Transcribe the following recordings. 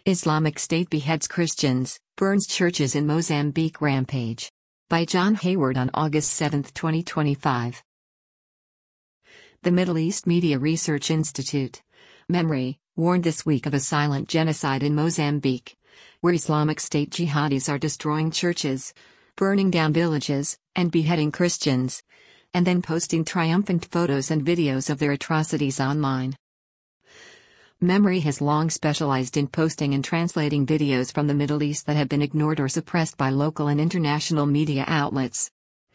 Islamic State beheads Christians, burns churches in Mozambique rampage. By John Hayward on August 7, 2025. The Middle East Media Research Institute, MEMRI, warned this week of a silent genocide in Mozambique, where Islamic State jihadis are destroying churches, burning down villages, and beheading Christians, and then posting triumphant photos and videos of their atrocities online. MEMRI has long specialized in posting and translating videos from the Middle East that have been ignored or suppressed by local and international media outlets.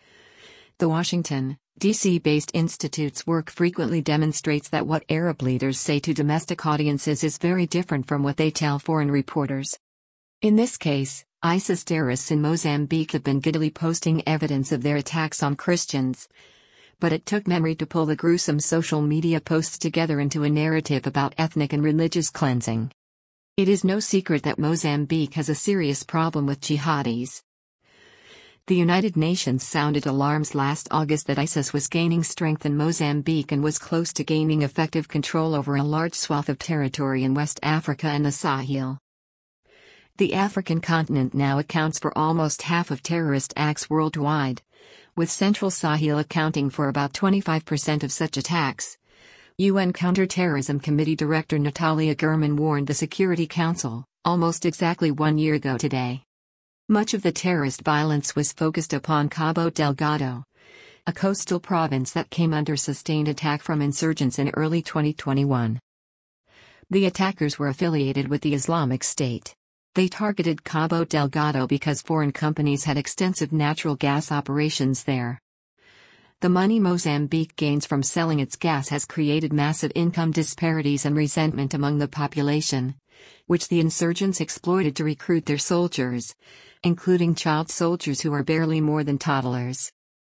The Washington, D.C.-based institute's work frequently demonstrates that what Arab leaders say to domestic audiences is very different from what they tell foreign reporters. In this case, ISIS terrorists in Mozambique have been giddily posting evidence of their attacks on Christians. But it took MEMRI to pull the gruesome social media posts together into a narrative about ethnic and religious cleansing. It is no secret that Mozambique has a serious problem with jihadis. The United Nations sounded alarms last August that ISIS was gaining strength in Mozambique and was close to gaining effective control over a large swath of territory in West Africa and the Sahel. The African continent now accounts for almost half of terrorist acts worldwide, with Central Sahel accounting for about 25% of such attacks. UN Counterterrorism Committee Director Natalia Gurman warned the Security Council, almost exactly 1 year ago today. Much of the terrorist violence was focused upon Cabo Delgado, a coastal province that came under sustained attack from insurgents in early 2021. The attackers were affiliated with the Islamic State. They targeted Cabo Delgado because foreign companies had extensive natural gas operations there. The money Mozambique gains from selling its gas has created massive income disparities and resentment among the population, which the insurgents exploited to recruit their soldiers, including child soldiers who are barely more than toddlers.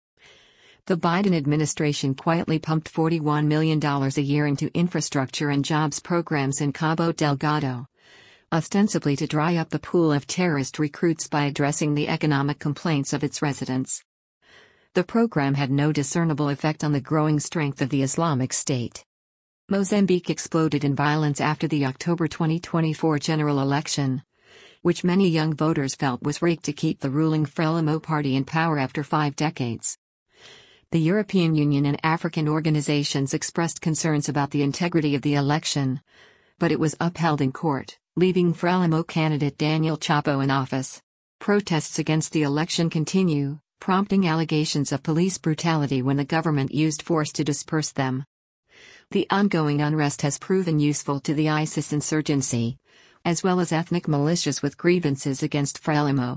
The Biden administration quietly pumped $41 million a year into infrastructure and jobs programs in Cabo Delgado, ostensibly to dry up the pool of terrorist recruits by addressing the economic complaints of its residents. The program had no discernible effect on the growing strength of the Islamic State. Mozambique exploded in violence after the October 2024 general election, which many young voters felt was rigged to keep the ruling Frelimo party in power after 5 decades. The European Union and African organizations expressed concerns about the integrity of the election, but it was upheld in court, leaving Frelimo candidate Daniel Chapo in office. Protests against the election continue, prompting allegations of police brutality when the government used force to disperse them. The ongoing unrest has proven useful to the ISIS insurgency, as well as ethnic militias with grievances against Frelimo.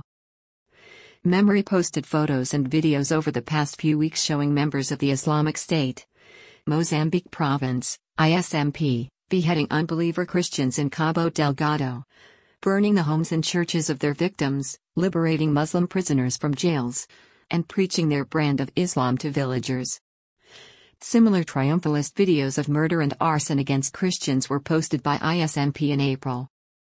MEMRI posted photos and videos over the past few weeks showing members of the Islamic State, Mozambique Province, ISMP, beheading unbeliever Christians in Cabo Delgado, burning the homes and churches of their victims, liberating Muslim prisoners from jails, and preaching their brand of Islam to villagers. Similar triumphalist videos of murder and arson against Christians were posted by ISMP in April.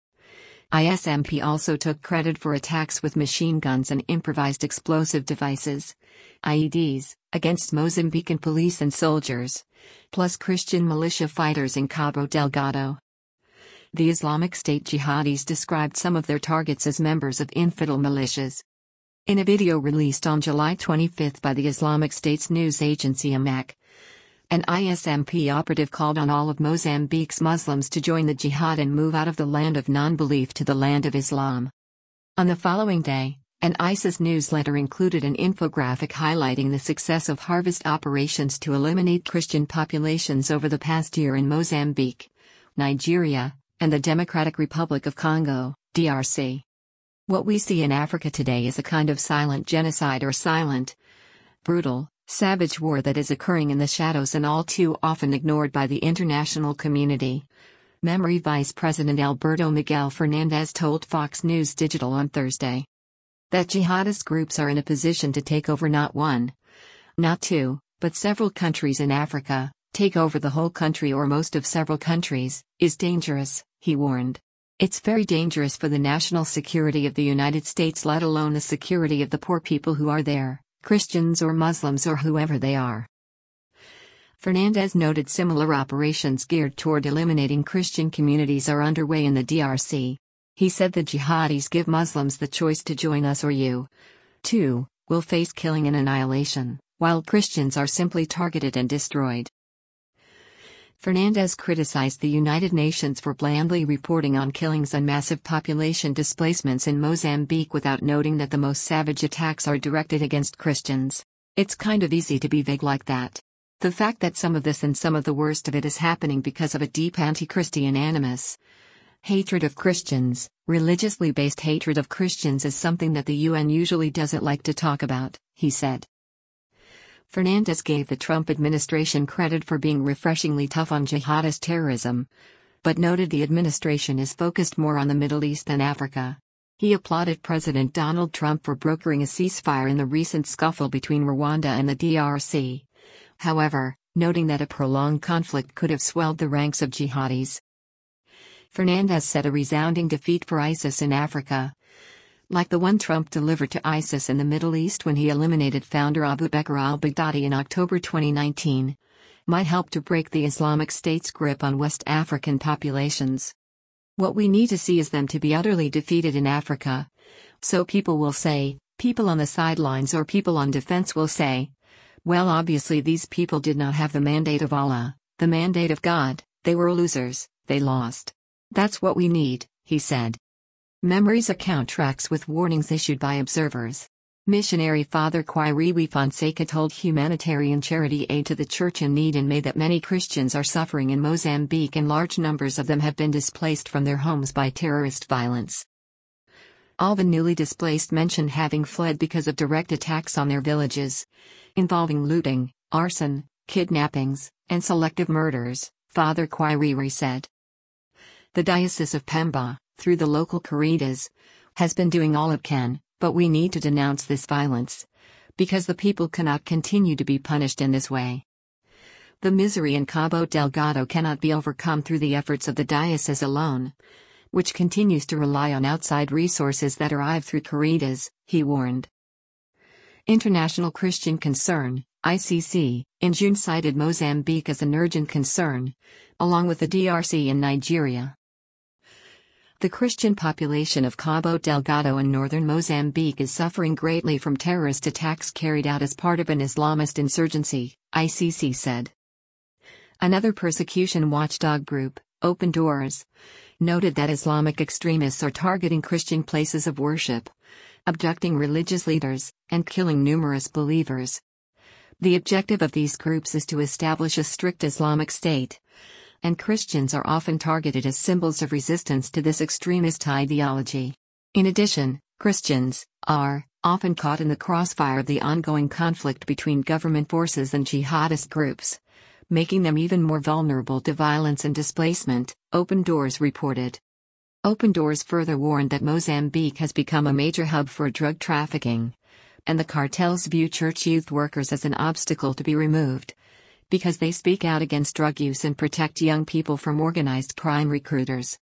ISMP also took credit for attacks with machine guns and improvised explosive devices, IEDs, against Mozambican police and soldiers, plus Christian militia fighters in Cabo Delgado. The Islamic State jihadis described some of their targets as members of infidel militias. In a video released on July 25 by the Islamic State's news agency Amaq, an ISMP operative called on all of Mozambique's Muslims to join the jihad and move out of the land of non-belief to the land of Islam. On the following day, an ISIS newsletter included an infographic highlighting the success of harvest operations to eliminate Christian populations over the past year in Mozambique, Nigeria, and the Democratic Republic of Congo, DRC. What we see in Africa today is a kind of silent genocide or silent, brutal, savage war that is occurring in the shadows and all too often ignored by the international community. MEMRI Vice President Alberto Miguel Fernandez told Fox News Digital on Thursday that jihadist groups are in a position to take over not one, not two, but several countries in Africa. Take over the whole country or most of several countries is dangerous, he warned. It's very dangerous for the national security of the United States, let alone the security of the poor people who are there, Christians or Muslims or whoever they are. Fernandez noted similar operations geared toward eliminating Christian communities are underway in the DRC, He said the jihadis give Muslims the choice to join us or you, too, will face killing and annihilation, while Christians are simply targeted and destroyed. Fernandez criticized the United Nations for blandly reporting on killings and massive population displacements in Mozambique without noting that the most savage attacks are directed against Christians. It's kind of easy to be vague like that. The fact that some of this and some of the worst of it is happening because of a deep anti-Christian animus. Hatred of Christians, religiously based hatred of Christians, is something that the UN usually doesn't like to talk about, he said. Fernandez gave the Trump administration credit for being refreshingly tough on jihadist terrorism, but noted the administration is focused more on the Middle East than Africa. He applauded President Donald Trump for brokering a ceasefire in the recent scuffle between Rwanda and the DRC. However, noting that a prolonged conflict could have swelled the ranks of jihadis. Fernandez said a resounding defeat for ISIS in Africa, like the one Trump delivered to ISIS in the Middle East when he eliminated founder Abu Bakr al-Baghdadi in October 2019, might help to break the Islamic State's grip on West African populations. What we need to see is them to be utterly defeated in Africa. So people will say, people on the sidelines or people on defense will say, well, obviously these people did not have the mandate of Allah, the mandate of God, they were losers, they lost. That's what we need, he said. Memory's account tracks with warnings issued by observers. Missionary Father Quiriwi Fonseca told Humanitarian Charity Aid to the Church in Need in May that many Christians are suffering in Mozambique and large numbers of them have been displaced from their homes by terrorist violence. All the newly displaced mentioned having fled because of direct attacks on their villages, involving looting, arson, kidnappings, and selective murders, Father Quiriwi said. The Diocese of Pemba, through the local Caritas, has been doing all it can, but we need to denounce this violence, because the people cannot continue to be punished in this way. The misery in Cabo Delgado cannot be overcome through the efforts of the diocese alone, which continues to rely on outside resources that arrive through Caritas, he warned. International Christian Concern, ICC, in June cited Mozambique as an urgent concern, along with the DRC and Nigeria. The Christian population of Cabo Delgado in northern Mozambique is suffering greatly from terrorist attacks carried out as part of an Islamist insurgency, ICC said. Another persecution watchdog group, Open Doors, noted that Islamic extremists are targeting Christian places of worship, abducting religious leaders, and killing numerous believers. The objective of these groups is to establish a strict Islamic state, and Christians are often targeted as symbols of resistance to this extremist ideology. In addition, Christians are often caught in the crossfire of the ongoing conflict between government forces and jihadist groups, making them even more vulnerable to violence and displacement, Open Doors reported. Open Doors further warned that Mozambique has become a major hub for drug trafficking, and the cartels view church youth workers as an obstacle to be removed, because they speak out against drug use and protect young people from organized crime recruiters.